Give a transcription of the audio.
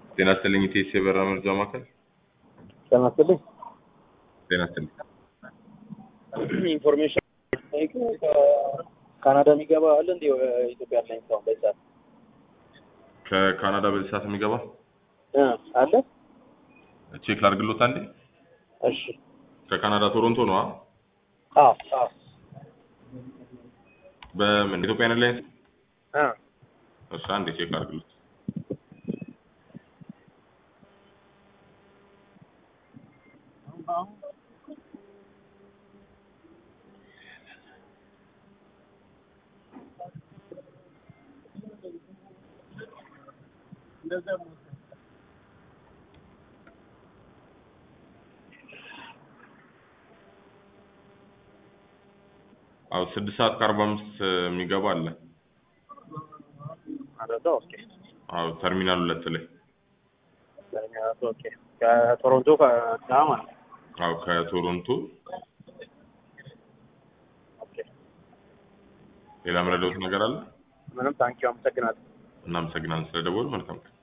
ጤና ይስጥልኝ ኢቴስ የበራ መርጃ ማዕከል። ጤና ይስጥልኝ። ጤና ይስጥልኝ። ኢንፎርሜሽን ካናዳ የሚገባ አለ እንዴ? ኢትዮጵያ ላይ ነው በዛ ከካናዳ በዚህ ሰዓት የሚገባ አለ? ቼክ ላድርግሎት አንዴ። እሺ። ከካናዳ ቶሮንቶ ነው? አዎ አዎ። በምን ኢትዮጵያ ኤርላይንስ? አ እሺ አንዴ ቼክ ላድርግሎት። አው 6 ሰዓት ከ45 የሚገባ አለ። አረዳ ኦኬ። አው ተርሚናል 2 ላይ። ተርሚናል ኦኬ። ከቶሮንቶ ከዳማ አው ከቶሮንቶ። ኦኬ። ሌላ ምረዳውት ነገር አለ? ምንም ታንኪዩ አመሰግናለሁ። እናመሰግናለን ስለደወሉ። መልካም